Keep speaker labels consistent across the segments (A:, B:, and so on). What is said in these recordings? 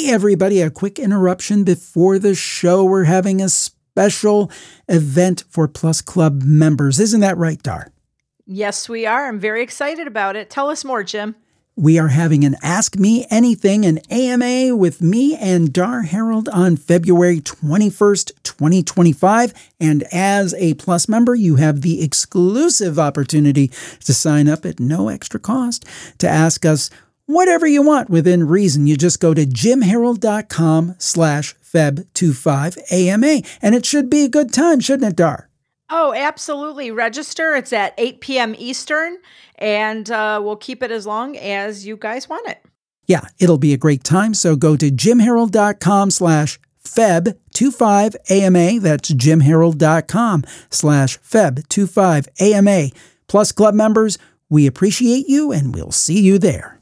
A: Hey, everybody, a quick interruption before the show. We're having a special event for Plus Club members. Isn't that right, Dar?
B: Yes, we are. I'm very excited about it. Tell us more, Jim.
A: We are having an Ask Me Anything, an AMA with me and Dar Harold on February 21st, 2025. And as a Plus member, you have the exclusive opportunity to sign up at no extra cost to ask us whatever you want within reason. You just go to jimharold.com/Feb25AMA, and it should be a good time, shouldn't it, Dar?
B: Oh, absolutely. Register. It's at 8 p.m. Eastern, and we'll keep it as long as you guys want it.
A: Yeah, it'll be a great time. So go to jimharold.com/Feb25AMA. That's jimharold.com/Feb25AMA. Plus Club members, we appreciate you, and we'll see you there.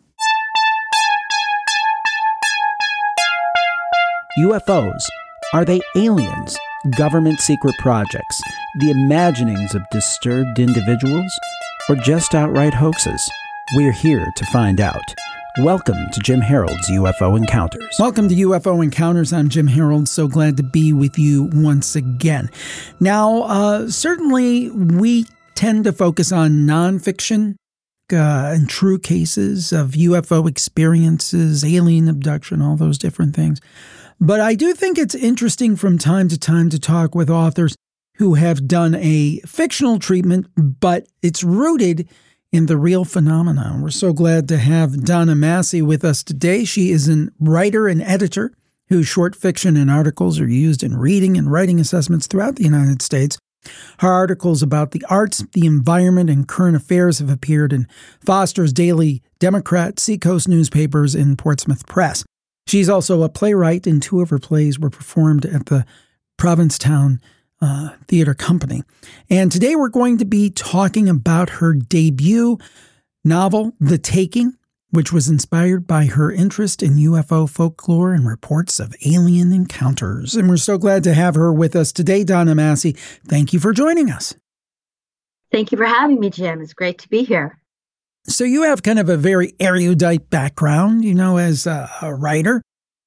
A: UFOs. Are they aliens? Government secret projects? The imaginings of disturbed individuals? Or just outright hoaxes? We're here to find out. Welcome to Jim Harold's UFO Encounters. Welcome to UFO Encounters. I'm Jim Harold. So glad to be with you once again. Now, certainly we tend to focus on nonfiction and true cases of UFO experiences, alien abduction, all those different things. But I do think it's interesting from time to talk with authors who have done a fictional treatment, but it's rooted in the real phenomenon. We're so glad to have Donna Massey with us today. She is a writer and editor whose short fiction and articles are used in reading and writing assessments throughout the United States. Her articles about the arts, the environment, and current affairs have appeared in Foster's Daily Democrat, Seacoast newspapers, and Portsmouth Press. She's also a playwright, and two of her plays were performed at the Provincetown Theater Company. And today we're going to be talking about her debut novel, The Taking, which was inspired by her interest in UFO folklore and reports of alien encounters. And we're so glad to have her with us today, Donna Massey. Thank you for joining us.
C: Thank you for having me, Jim. It's great to be here.
A: So you have kind of a very erudite background, as a writer.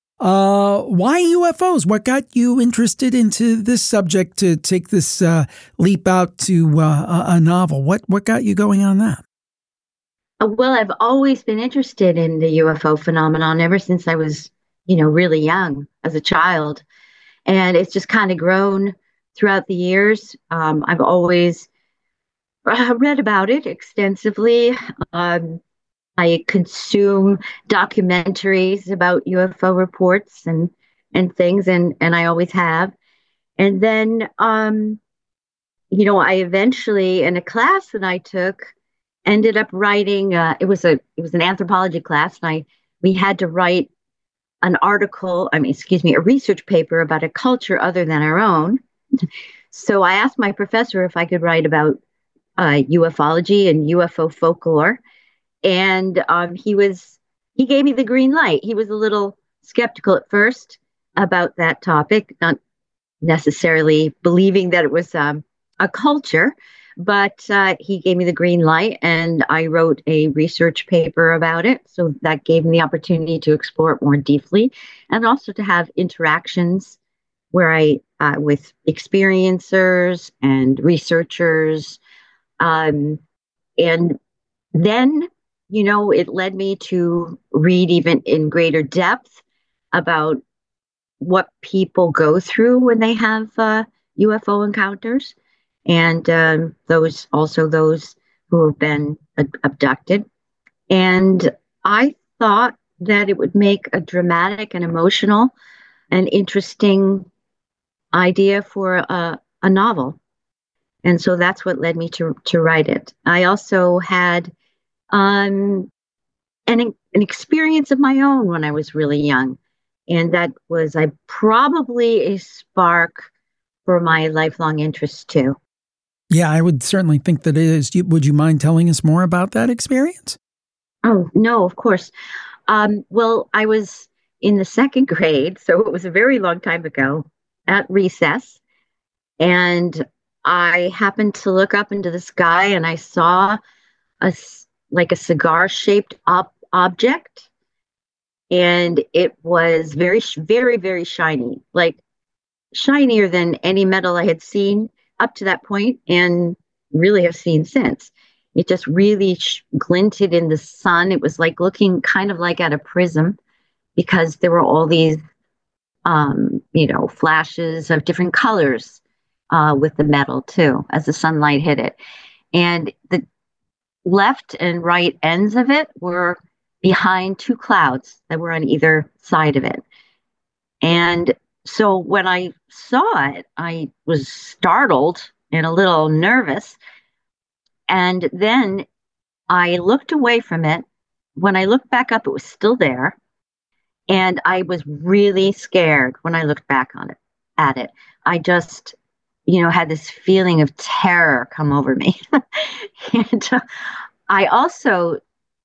A: Why UFOs? What got you interested into this subject to take this leap out to a novel? What got you going on that?
C: Well, I've always been interested in the UFO phenomenon ever since I was, really young as a child. And it's just kind of grown throughout the years. I've always read about it extensively. I consume documentaries about UFO reports and things, and I always have. And then, I eventually, in a class that I took, ended up writing. It was an anthropology class, and we had to write a research paper about a culture other than our own. So I asked my professor if I could write about ufology and UFO folklore, and he gave me the green light. He was a little skeptical at first about that topic, not necessarily believing that it was a culture, but he gave me the green light, and I wrote a research paper about it. So that gave me the opportunity to explore it more deeply, and also to have interactions where I with experiencers and researchers. And then, it led me to read even in greater depth about what people go through when they have UFO encounters, and those who have been abducted. And I thought that it would make a dramatic and emotional and interesting idea for a novel. And so that's what led me to write it. I also had an experience of my own when I was really young. And that was probably a spark for my lifelong interest too.
A: Yeah, I would certainly think that it is. Would you mind telling us more about that experience?
C: Oh, no, of course. Well, I was in the second grade, so it was a very long time ago, at recess. And I happened to look up into the sky, and I saw a cigar-shaped object. and it was very, very shiny, like shinier than any metal I had seen up to that point and really have seen since. It just really glinted in the sun. It was like looking kind of like at a prism because there were all these, flashes of different colors with the metal too as the sunlight hit it. And the left and right ends of it were behind two clouds that were on either side of it. And so when I saw it, I was startled and a little nervous. And then I looked away from it. When I looked back up, it was still there. And I was really scared when I looked back on it at it. I just, had this feeling of terror come over me. And I also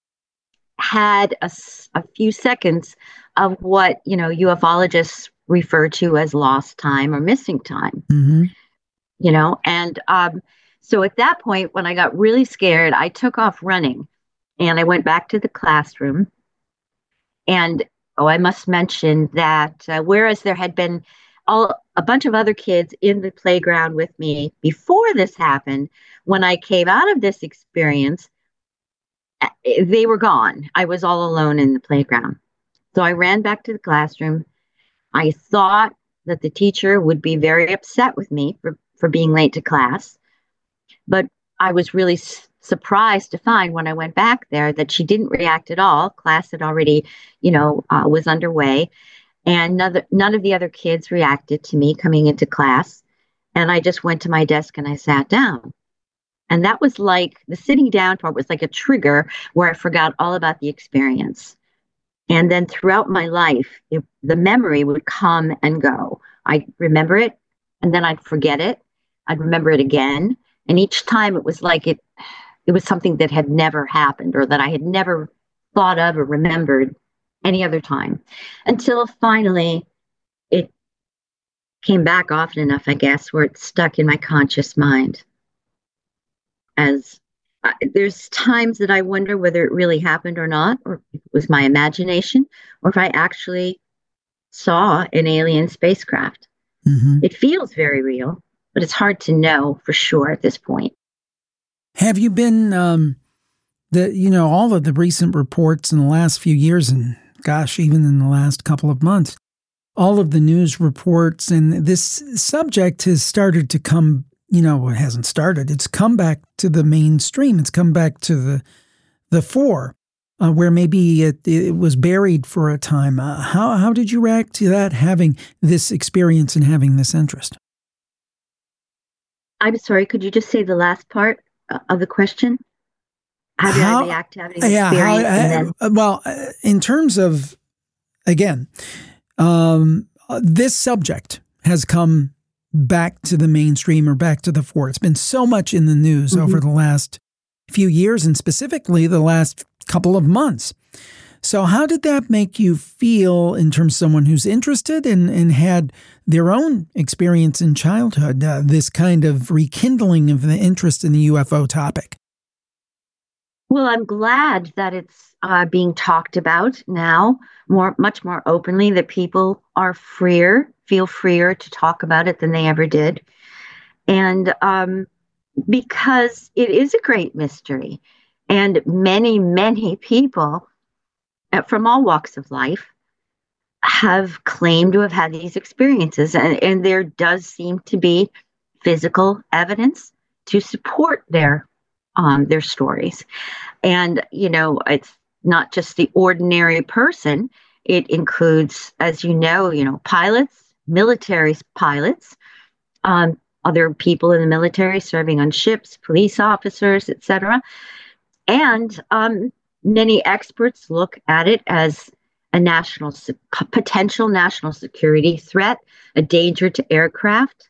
C: had a few seconds of what, ufologists refer to as lost time or missing time, and so at that point, when I got really scared, I took off running and I went back to the classroom. And I must mention that whereas there had been a bunch of other kids in the playground with me before this happened, when I came out of this experience, they were gone. I was all alone in the playground. So I ran back to the classroom. I thought that the teacher would be very upset with me for being late to class. But I was really surprised to find when I went back there that she didn't react at all. Class had already, was underway. And none of the other kids reacted to me coming into class. And I just went to my desk and I sat down. And that was like the sitting down part was like a trigger where I forgot all about the experience. And then throughout my life, the memory would come and go. I'd remember it and then I'd forget it. I'd remember it again. And each time it was like it was something that had never happened or that I had never thought of or remembered any other time until finally it came back often enough, I guess, where it stuck in my conscious mind. As there's times that I wonder whether it really happened or not, or if it was my imagination, or if I actually saw an alien spacecraft. Mm-hmm. It feels very real, but it's hard to know for sure at this point.
A: Have you been, all of the recent reports in the last few years, and gosh, even in the last couple of months, all of the news reports, and this subject has started to come, it hasn't started, it's come back to the mainstream, it's come back to the fore, where maybe it was buried for a time. How did you react to that, having this experience and having this interest?
C: I'm sorry, could you just say the last part of the question? How did I react to having an experience?
A: Well, in terms of, again, this subject has come back to the mainstream or back to the fore. It's been so much in the news over the last few years and specifically the last couple of months. So how did that make you feel in terms of someone who's interested and had their own experience in childhood, this kind of rekindling of the interest in the UFO topic?
C: Well, I'm glad that it's being talked about now much more openly, that people are feel freer to talk about it than they ever did. And because it is a great mystery and many, many people from all walks of life have claimed to have had these experiences. And there does seem to be physical evidence to support their stories. And, it's not just the ordinary person. It includes, as pilots, military pilots, other people in the military serving on ships, police officers, etc. And many experts look at it as a potential national security threat, a danger to aircraft.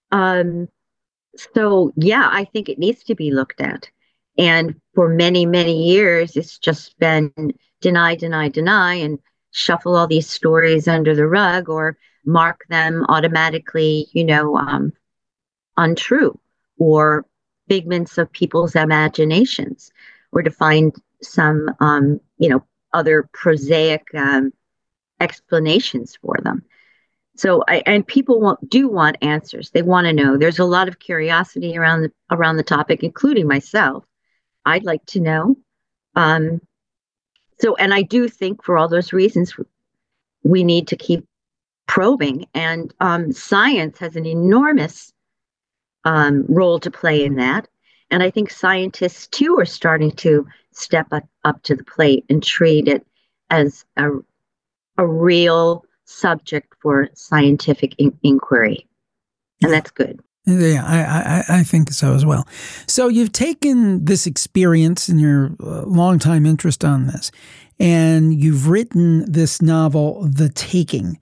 C: So, yeah, I think it needs to be looked at. And for many, many years, it's just been deny, and shuffle all these stories under the rug or mark them automatically, untrue or figments of people's imaginations, or to find some, other prosaic explanations for them. So, and people do want answers. They want to know. There's a lot of curiosity around the topic, including myself. I'd like to know. Um, and I do think for all those reasons, we need to keep probing, and science has an enormous role to play in that. And I think scientists too are starting to step up to the plate and treat it as a real subject for scientific inquiry. And that's good.
A: Yeah, I think so as well. So you've taken this experience and your longtime interest on this, and you've written this novel, The Taking.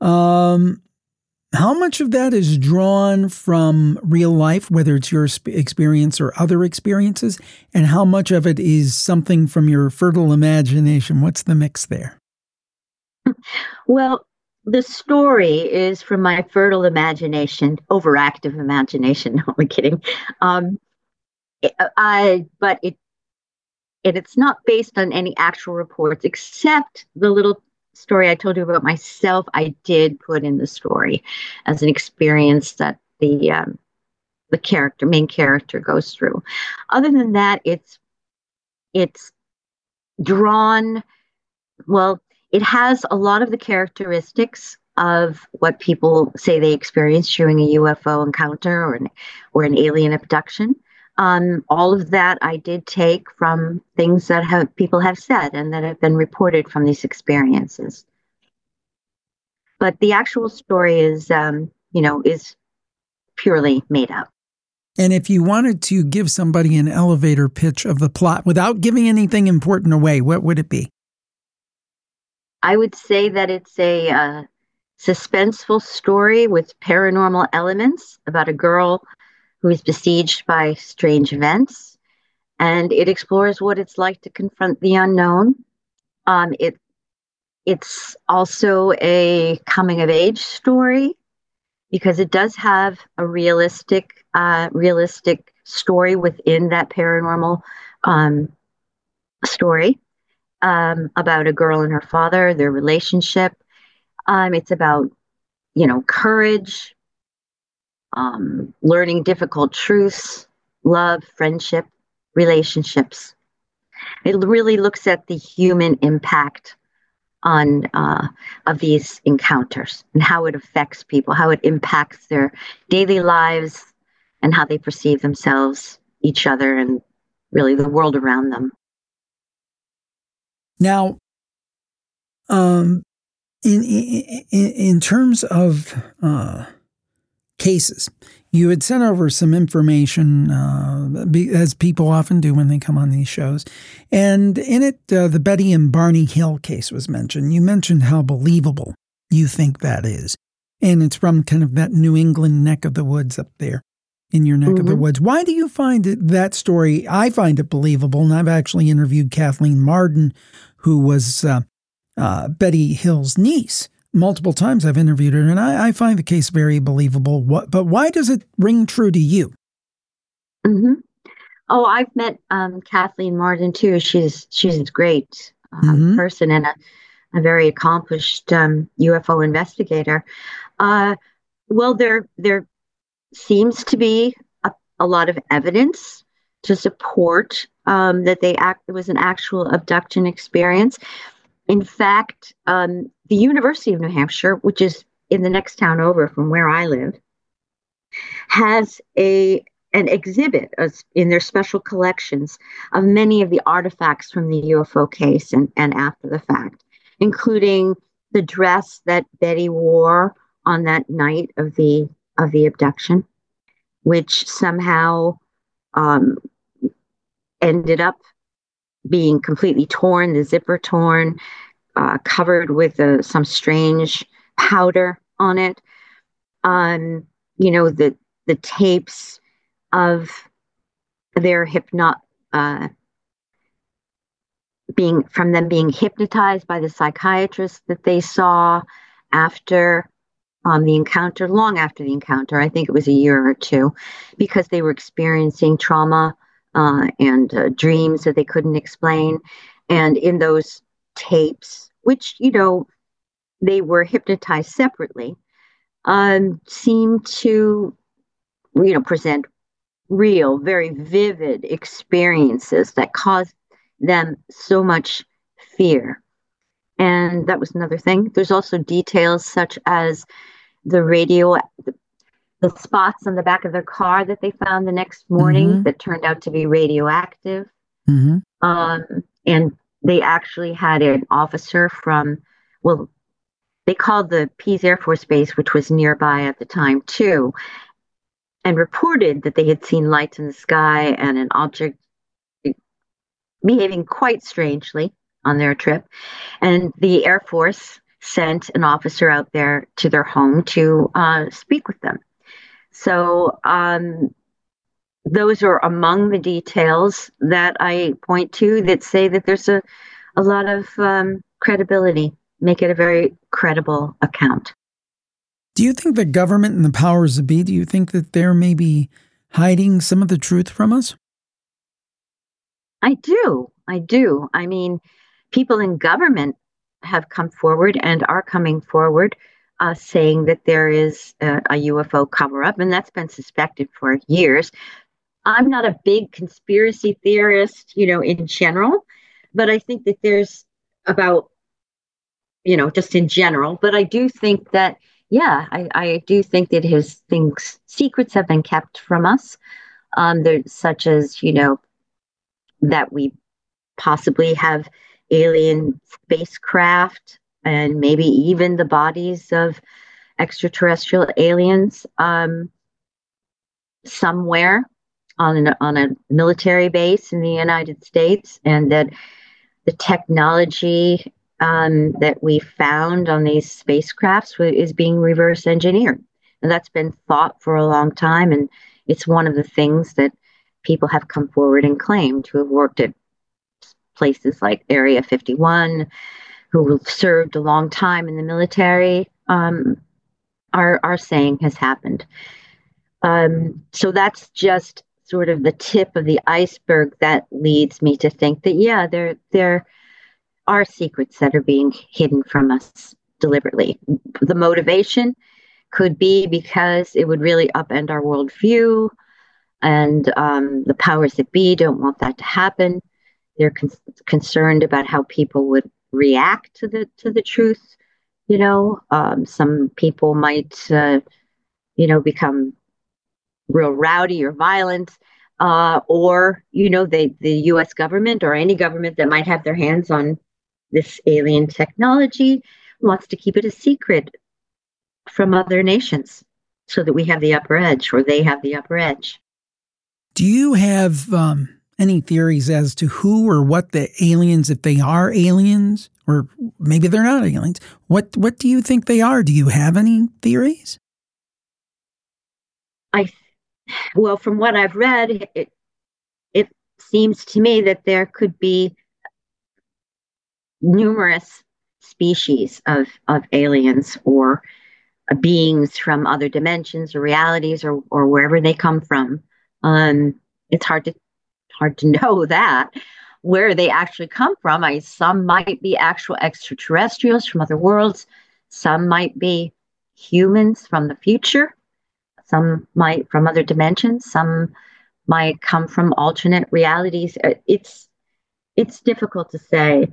A: How much of that is drawn from real life, whether it's your experience or other experiences, and how much of it is something from your fertile imagination? What's the mix there?
C: Well, the story is from my fertile imagination, overactive imagination. No, I'm kidding. It's not based on any actual reports, except the little story I told you about myself. I did put in the story as an experience that the main character goes through. Other than that, it's drawn. Well, it has a lot of the characteristics of what people say they experienced during a UFO encounter or an alien abduction. All of that I did take from things that people have said and that have been reported from these experiences. But the actual story is purely made up.
A: And if you wanted to give somebody an elevator pitch of the plot without giving anything important away, what would it be?
C: I would say that it's a suspenseful story with paranormal elements about a girl who is besieged by strange events, and it explores what it's like to confront the unknown. It's also a coming of age story because it does have a realistic story within that paranormal story. About a girl and her father, their relationship. It's about, courage, learning difficult truths, love, friendship, relationships. It really looks at the human impact of these encounters and how it affects people, how it impacts their daily lives and how they perceive themselves, each other, and really the world around them.
A: Now, in terms of cases, you had sent over some information, as people often do when they come on these shows. And in it, the Betty and Barney Hill case was mentioned. You mentioned how believable you think that is. And it's from kind of that New England neck of the woods up there. In your neck of the woods. Why do you find that story? I find it believable, and I've actually interviewed Kathleen Marden, who was Betty Hill's niece. Multiple times I've interviewed her, and I find the case very believable. But why does it ring true to you?
C: Mm-hmm. Oh, I've met Kathleen Marden too. She's a great person and a very accomplished UFO investigator. Well, there seems to be a lot of evidence to support that it was an actual abduction experience. In fact, the University of New Hampshire, which is in the next town over from where I live, has an exhibit in their special collections of many of the artifacts from the UFO case and after the fact, including the dress that Betty wore on that night of the abduction, which somehow ended up being completely torn, the zipper torn, covered with some strange powder on it. The tapes of their being hypnotized by the psychiatrist that they saw after the encounter, long after the encounter. I think it was a year or two, because they were experiencing trauma and dreams that they couldn't explain. And in those tapes, which, they were hypnotized separately, seemed to, present real, very vivid experiences that caused them so much fear. And that was another thing. There's also details such as the the spots on the back of their car that they found the next morning that turned out to be radioactive.
A: Mm-hmm.
C: And they actually had an officer from, well, they called the Pease Air Force Base, which was nearby at the time too, and reported that they had seen lights in the sky and an object behaving quite strangely on their trip. And the Air Force sent an officer out there to their home to speak with them. So those are among the details that I point to that say that there's a lot of credibility, make it a very credible account.
A: Do you think the government and the powers that be, do you think that they're maybe hiding some of the truth from us?
C: I do. I mean, people in government have come forward and are coming forward saying that there is a UFO cover-up, and that's been suspected for years. I'm not a big conspiracy theorist, in general, but I think that there's about, just in general, but I do think that, I do think that secrets have been kept from us, such as, that we possibly have alien spacecraft and maybe even the bodies of extraterrestrial aliens somewhere on a military base in the United States, and that the technology that we found on these spacecrafts is being reverse engineered. And that's been thought for a long time, and it's one of the things that people have come forward and claimed who have worked at places like Area 51, who served a long time in the military, are saying has happened. So that's just sort of the tip of the iceberg that leads me to think that, there are secrets that are being hidden from us deliberately. The motivation could be because it would really upend our worldview, and the powers that be don't want that to happen. They're concerned about how people would react to the truth. Some people might, become real rowdy or violent, or the U.S. government or any government that might have their hands on this alien technology wants to keep it a secret from other nations so that we have the upper edge, or they have the upper edge.
A: Do you have any theories as to who or what the aliens, if they are aliens, or maybe they're not aliens, what do you think they are? Do you have any theories?
C: Well, from what I've read, it seems to me that there could be numerous species of aliens or beings from other dimensions or realities or wherever they come from. It's hard to know that where they actually come from. Some might be actual extraterrestrials from other worlds. Some might be humans from the future. Some might from other dimensions. Some might come from alternate realities. It's difficult to say.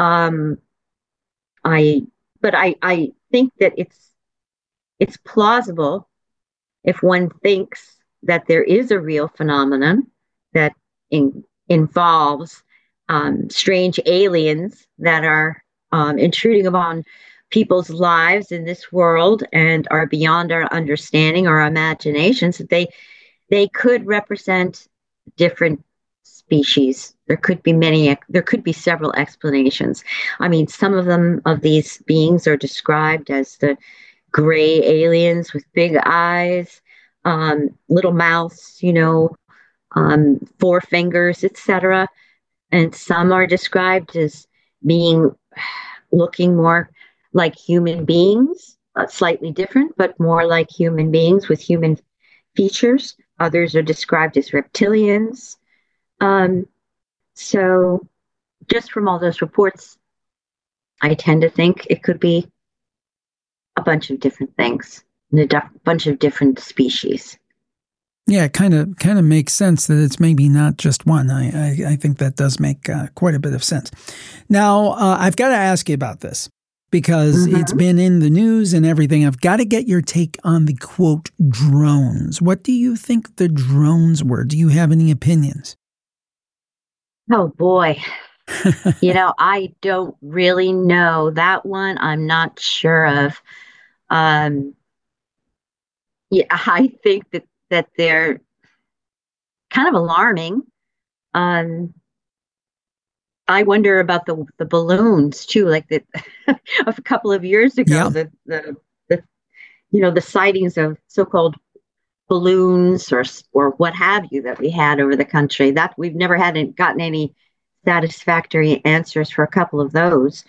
C: I think that it's plausible if one thinks that there is a real phenomenon that involves strange aliens that are intruding upon people's lives in this world and are beyond our understanding or imaginations, that they could represent different species. There could be several explanations. I mean, some of these beings are described as the gray aliens with big eyes, little mouths, 4 fingers, etc. And some are described as looking more like human beings, slightly different, but more like human beings with human features. Others are described as reptilians. So just from all those reports, I tend to think it could be a bunch of different things, and a bunch of different species.
A: Yeah, it kind of makes sense that it's maybe not just one. I think that does make quite a bit of sense. Now, I've got to ask you about this because it's been in the news and everything. I've got to get your take on the, quote, drones. What do you think the drones were? Do you have any opinions?
C: Oh, boy. I don't really know. That one I'm not sure of. Yeah, I think that they're kind of alarming. I wonder about the balloons too. Like a couple of years ago,
A: Yeah.
C: the sightings of so-called balloons or what have you that we had over the country. That we've never gotten any satisfactory answers for a couple of those.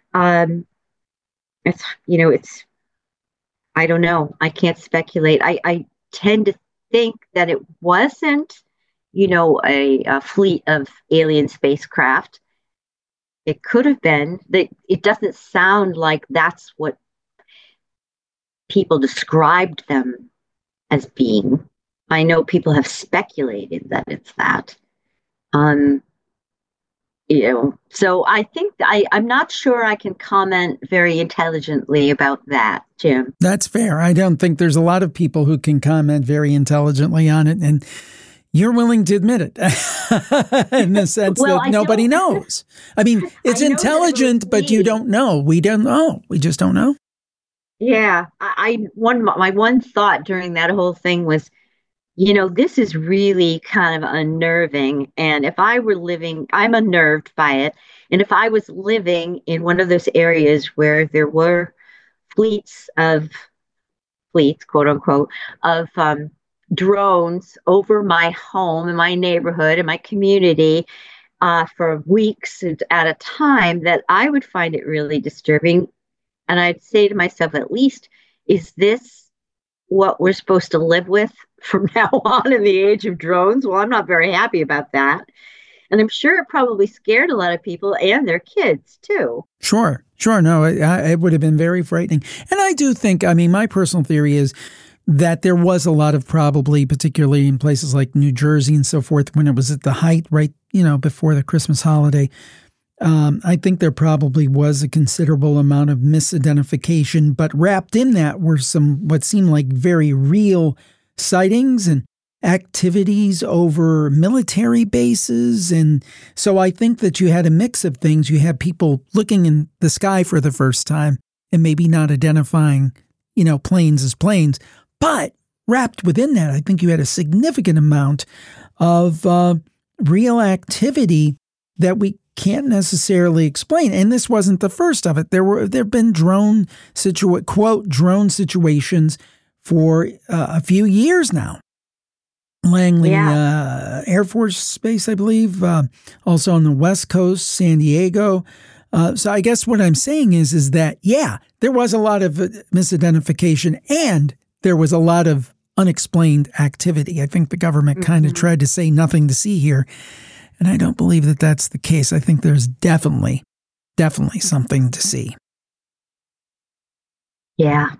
C: It's I don't know. I can't speculate. I tend to think that it wasn't, a fleet of alien spacecraft. It could have been. It doesn't sound like that's what people described them as being. I know people have speculated that it's that. So I think I'm not sure I can comment very intelligently about that, Jim.
A: That's fair. I don't think there's a lot of people who can comment very intelligently on it, and you're willing to admit it in the sense that nobody knows. I mean, it's intelligent, but you don't know. We don't know. We just don't know.
C: Yeah. My one thought during that whole thing was, this is really kind of unnerving. And if I were living, I'm unnerved by it. And if I was living in one of those areas where there were fleets, quote unquote, of drones over my home and my neighborhood and my community for weeks at a time, that I would find it really disturbing. And I'd say to myself, at least, is this what we're supposed to live with from now on in the age of drones? Well, I'm not very happy about that. And I'm sure it probably scared a lot of people and their kids too.
A: Sure. No, it would have been very frightening. And I do think, my personal theory is that there was a lot of, probably, particularly in places like New Jersey and so forth, when it was at the height, right, before the Christmas holiday. I think there probably was a considerable amount of misidentification, but wrapped in that were some what seemed like very real sightings and activities over military bases. And so I think that you had a mix of things. You had people looking in the sky for the first time and maybe not identifying, planes as planes. But wrapped within that, I think you had a significant amount of real activity that we can't necessarily explain. And this wasn't the first of it. There've been drone situations for a few years now. Langley Air Force Base, I believe, also on the West Coast, San Diego. So I guess what I'm saying is that, there was a lot of misidentification and there was a lot of unexplained activity. I think the government kind of tried to say nothing to see here. And I don't believe that that's the case. I think there's definitely something to see.
C: Yeah.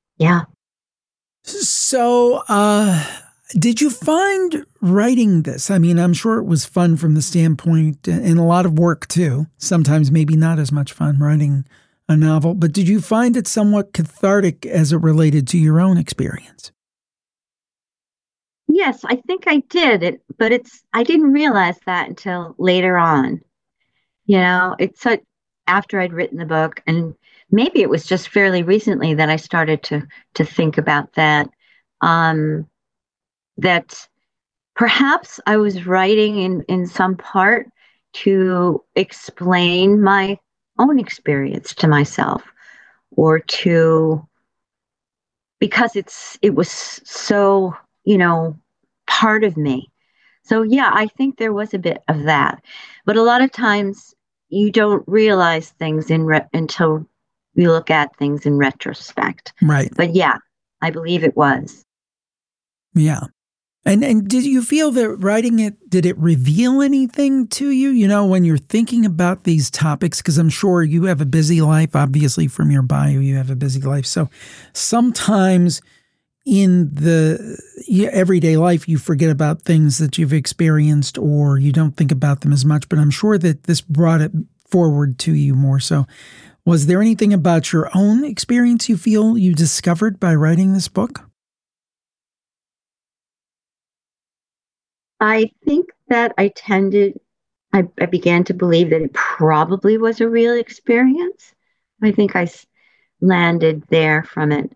A: So, did you find writing this? I'm sure it was fun from the standpoint, and a lot of work too. Sometimes maybe not as much fun writing a novel, but did you find it somewhat cathartic as it related to your own experience?
C: Yes, I think I did but I didn't realize that until later on. It's after I'd written the book, and maybe it was just fairly recently that I started to think about that. That perhaps I was writing in some part to explain my own experience to myself, or because it was so, part of me. So I think there was a bit of that, but a lot of times you don't realize things until you look at things in retrospect.
A: Right.
C: But I believe it was.
A: Yeah. And did you feel that writing it, did it reveal anything to you? You know, when you're thinking about these topics, because I'm sure you have a busy life, obviously from your bio, you have a busy life. So sometimes in the everyday life, you forget about things that you've experienced or you don't think about them as much. But I'm sure that this brought it forward to you more so. Was there anything about your own experience you feel you discovered by writing this book?
C: I think that I began to believe that it probably was a real experience. I think landed there from it.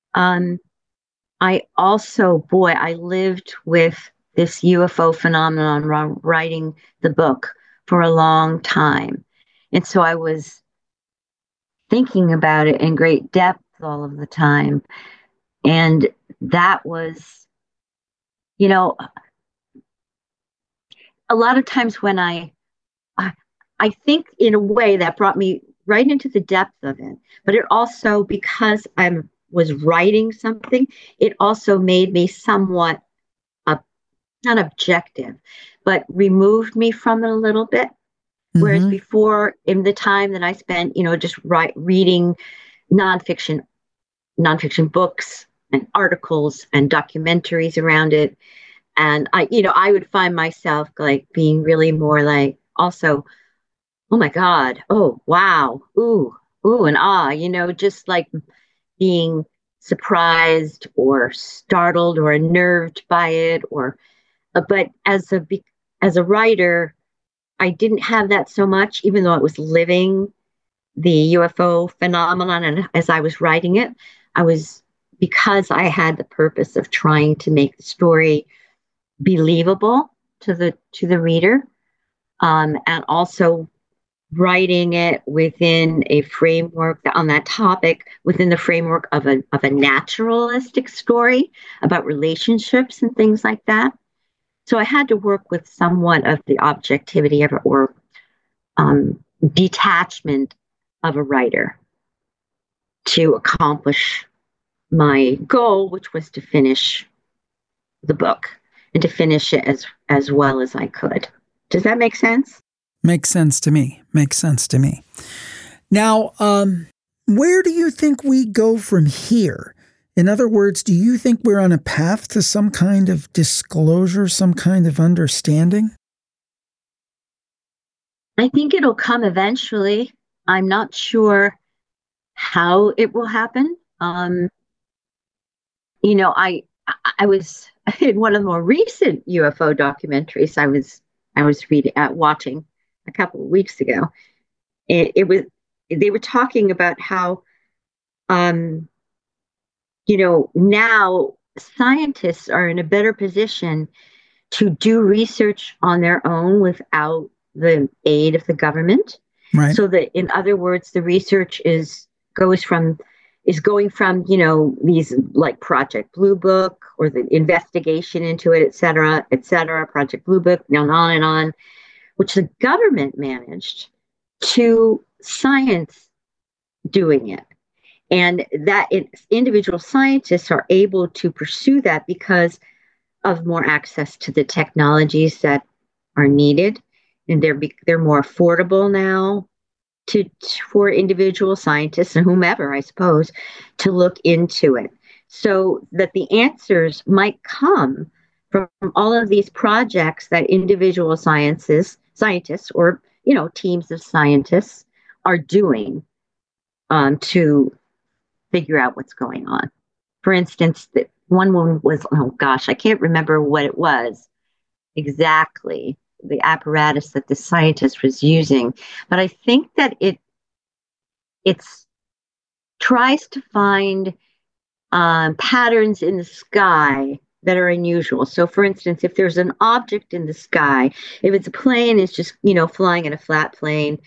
C: I also, boy, I lived with this UFO phenomenon writing the book for a long time. And so I was thinking about it in great depth all of the time. And that was, you know, a lot of times when I think in a way that brought me right into the depth of it, but it also, because I was writing something, it also made me somewhat not objective, but removed me from it a little bit. Mm-hmm. Whereas before, in the time that I spent, just reading nonfiction books and articles and documentaries around it, and I would find myself like being really more like also, oh my God, oh wow, ooh, and just like being surprised or startled or unnerved by it, but as a writer, I didn't have that so much, even though I was living the UFO phenomenon. And as I was writing it, because I had the purpose of trying to make the story believable to the reader, and also writing it within a framework on that topic, within the framework of a naturalistic story about relationships and things like that. So I had to work with somewhat of the objectivity of it, or detachment of a writer, to accomplish my goal, which was to finish the book and to finish it as well as I could. Does that make sense?
A: Makes sense to me. Now, where do you think we go from here? In other words, do you think we're on a path to some kind of disclosure, some kind of understanding?
C: I think it'll come eventually. I'm not sure how it will happen. I was in one of the more recent UFO documentaries I was watching a couple of weeks ago. They were talking about how, now scientists are in a better position to do research on their own without the aid of the government.
A: Right.
C: So that, in other words, the research is going from, these like Project Blue Book or the investigation into it, et cetera, Project Blue Book, on and on, which the government managed, to science doing it. And that individual scientists are able to pursue that because of more access to the technologies that are needed. And they're more affordable now for individual scientists and whomever, I suppose, to look into it. So that the answers might come from all of these projects that individual scientists or, teams of scientists are doing to figure out what's going on. For instance, one woman was, oh gosh, I can't remember what it was exactly, the apparatus that the scientist was using, but I think that it tries to find patterns in the sky that are unusual. So, for instance, if there's an object in the sky, if it's a plane, it's just, flying in a flat plane,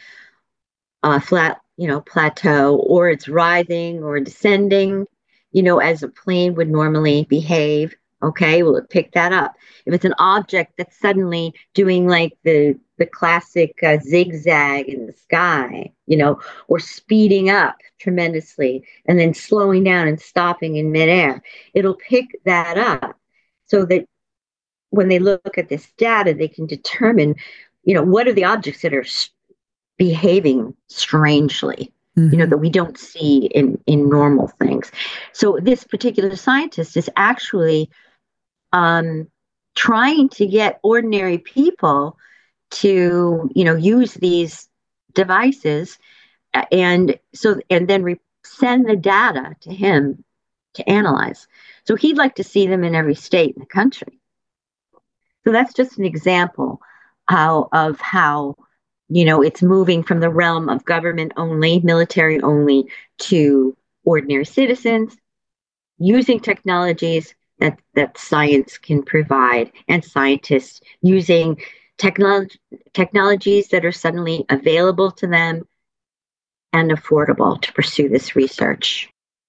C: plateau, or it's rising or descending, as a plane would normally behave. Okay, well, it picked that up. If it's an object that's suddenly doing like the classic zigzag in the sky, or speeding up tremendously and then slowing down and stopping in midair, it'll pick that up so that when they look at this data, they can determine, what are the objects that are behaving strangely, that we don't see in normal things. So this particular scientist is actually trying to get ordinary people to, use these devices, and then send the data to him to analyze. So he'd like to see them in every state in the country. So that's just an example of how it's moving from the realm of government only, military only, to ordinary citizens using technologies that science can provide, and scientists using technologies that are suddenly available to them and affordable to pursue this research.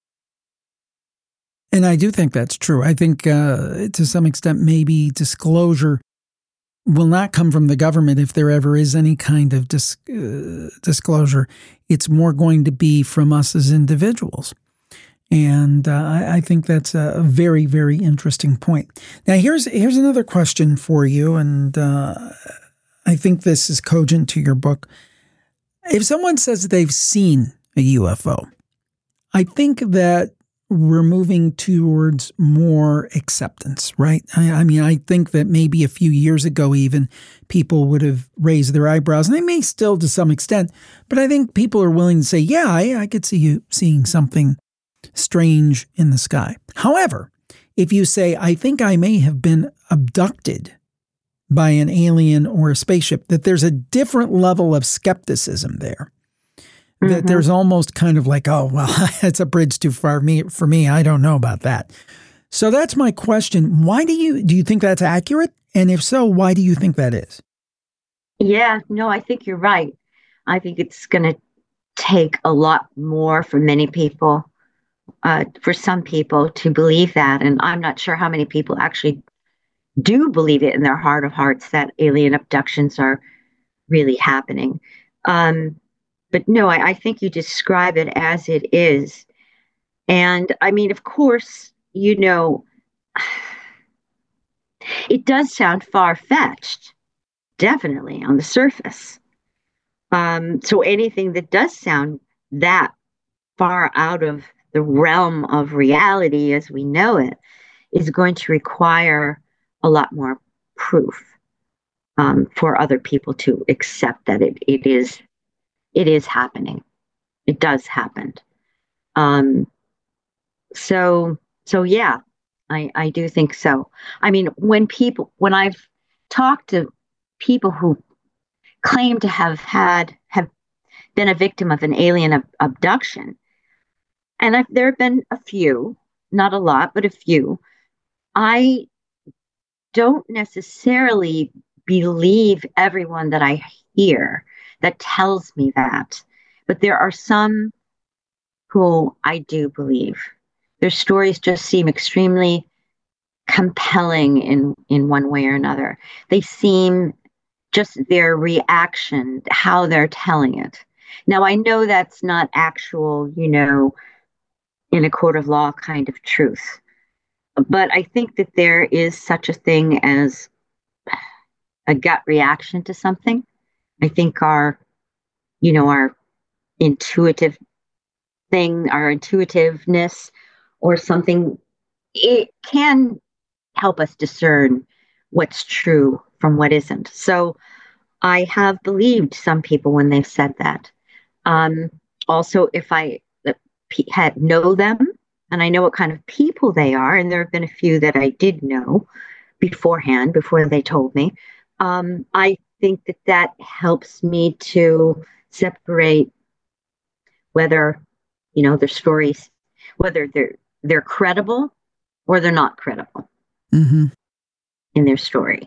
A: And I do think that's true. I think to some extent, maybe disclosure will not come from the government if there ever is any kind of disclosure. It's more going to be from us as individuals. And I think that's a very, very interesting point. Now, here's another question for you, and I think this is cogent to your book. If someone says they've seen a UFO, I think that we're moving towards more acceptance, right? I mean, I think that maybe a few years ago even, people would have raised their eyebrows, and they may still to some extent, but I think people are willing to say, yeah, I could see you seeing something strange in the sky. However, if you say, I think I may have been abducted by an alien or a spaceship, that there's a different level of skepticism there. That there's almost kind of like, oh, well, it's a bridge too far for me. I don't know about that. So that's my question. Why do you think that's accurate? And if so, why do you think that is?
C: Yeah, no, I think you're right. I think it's going to take a lot more for many people, for some people to believe that. And I'm not sure how many people actually do believe it in their heart of hearts that alien abductions are really happening. But no, I think you describe it as it is. And I mean, of course, it does sound far-fetched, definitely on the surface. So anything that does sound that far out of the realm of reality as we know it is going to require a lot more proof for other people to accept that it is happening. It does happen. So yeah, I do think so. I mean, when I've talked to people who claim to have been a victim of an alien abduction, and there have been a few, not a lot, but a few, I don't necessarily believe everyone that I hear that tells me that. But there are some who I do believe. Their stories just seem extremely compelling in one way or another. They seem, just their reaction, how they're telling it. Now, I know that's not actual, in a court of law kind of truth. But I think that there is such a thing as a gut reaction to something. I think our intuitive thing, our intuitiveness or something, it can help us discern what's true from what isn't. So I have believed some people when they've said that. Also, if I know them and I know what kind of people they are, and there have been a few that I did know beforehand, before they told me, I think that helps me to separate whether, their stories, whether they're credible or they're not credible in their story.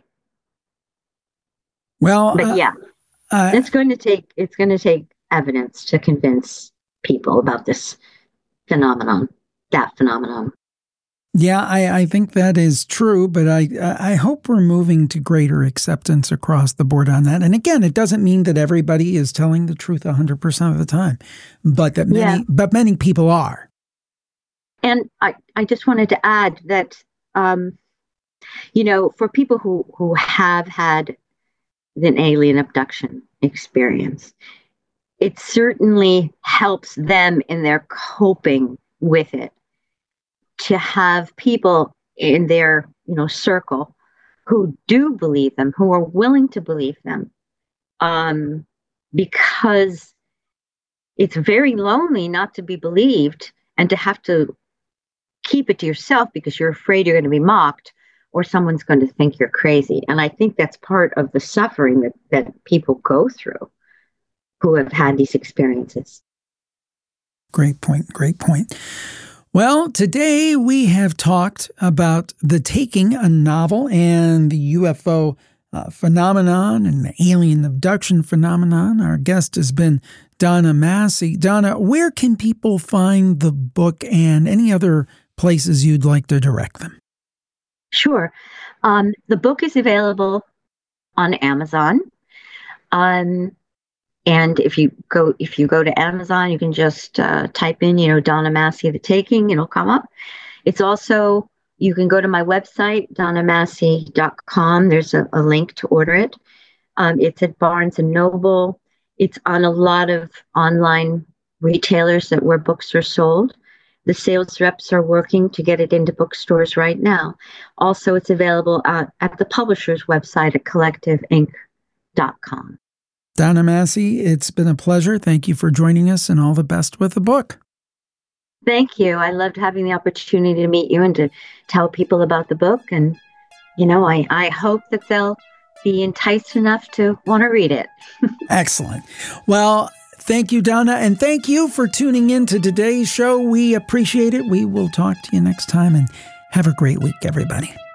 A: Well,
C: but yeah, it's going to take evidence to convince people about this phenomenon, that phenomenon.
A: Yeah, I think that is true, but I hope we're moving to greater acceptance across the board on that. And again, it doesn't mean that everybody is telling the truth 100% of the time, but that many people are.
C: And I just wanted to add that For people who have had an alien abduction experience, it certainly helps them in their coping with it to have people in their, circle who do believe them, who are willing to believe them, because it's very lonely not to be believed and to have to keep it to yourself because you're afraid you're going to be mocked or someone's going to think you're crazy. And I think that's part of the suffering that people go through who have had these experiences.
A: Great point. Great point. Well, today we have talked about The Taking, a novel, and the UFO phenomenon and the alien abduction phenomenon. Our guest has been Donna Massey. Donna, where can people find the book and any other places you'd like to direct them?
C: Sure. The book is available on Amazon. And if you go to Amazon, you can just type in, Donna Massey, The Taking, it'll come up. It's also, you can go to my website, donnamassey.com. There's a link to order it. It's at Barnes & Noble. It's on a lot of online retailers where books are sold. The sales reps are working to get it into bookstores right now. Also, it's available at the publisher's website at collectiveinc.com.
A: Donna Massey, it's been a pleasure. Thank you for joining us, and all the best with the book.
C: Thank you. I loved having the opportunity to meet you and to tell people about the book. And, I hope that they'll be enticed enough to want to read it.
A: Excellent. Well, thank you, Donna, and thank you for tuning in to today's show. We appreciate it. We will talk to you next time, and have a great week, everybody.